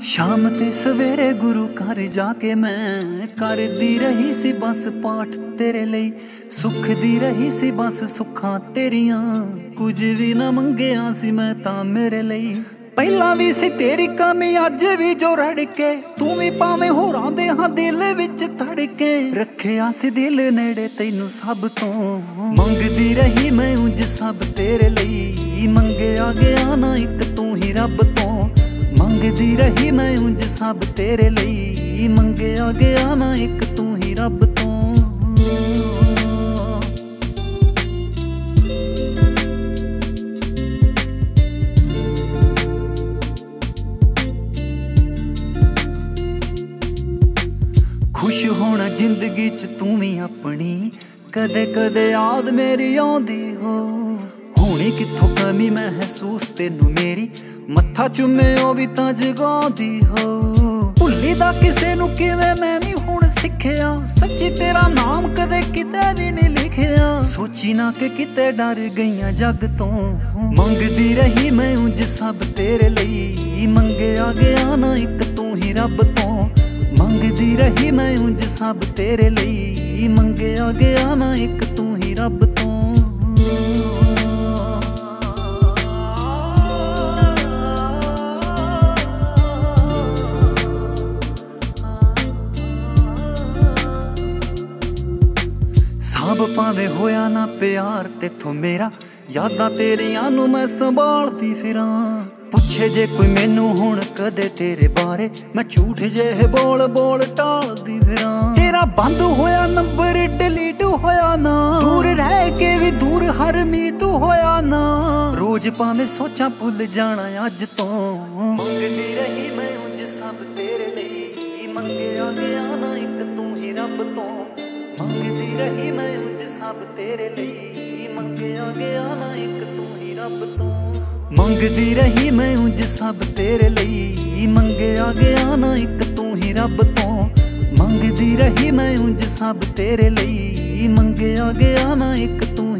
शाम ते सवेरे गुरु घर जाके मैं करदी रही सी बस पाठ तेरे लई। सुख दी रही सी बस सुखां तेरियां, कुछ भी ना मंगिया सी मैं तां मेरे लई। पहला भी सी तेरी कमी अज भी जो रड़के, तू भी भावें होरां दे हां दिल विच धड़के। रखिया सी दिल नेड़े तैनू सब तो, मंगदी रही मैं उंज सब तेरे लई। मंगिया गया ना इक तू ही रब तो, मंगदी रही मैं उंज सब तेरे लई। मंगिया गया ना इक तू ही रब तो। खुश होना जिंदगी च तू भी अपनी, कदे कदे याद मेरी आउंदी हो। हुणी कित्थों कमी महसूस तेनू मेरी, मत्था चुमे ओ भी तां जगांदी हो। भुल्ली दा किसे नू किवें मैं भी हुण सिक्खिया, सच्ची तेरा नाम कदे किते भी नहीं लिखिया। सोची ना कि किते डर गईयां जग तो, मंगदी रही मैं उंज सब तेरे लई। मंगिया गया ना इक तू ही रब तो, मंगदी रही मैं उंज सब तेरे लई। मंगिया गया ना इक तू ही रब तो। सब भावें होया ना प्यार तेथों मेरा, यादां तेरियां नू मैं संभालदी फिरां। पुछे जे कोई मैनू हुण कदे तेरे बारे, मैं झूठ जे बोल बोल टालदी फिरां। तेरा बंद होया नंबर डिलीट होया ना, दूर रह के भी दूर हर मीत होया ना। रोज भावें सोचां भुल जाना अज तो, मंगदी रही मैं उंज सब तेरे लई। मंगिया गया ना इक तू ही रब तो, मंगदी रही मैं उंज सब तेरे लई। मंगिया गया ना इक तू ही रब तो, मंगदी रही मैं उंज सब तेरे लई। मंगिया गया ना इक तू ही रब तो, मंगदी रही मैं उंज सब तेरे लई। मंगिया गया ना इक तू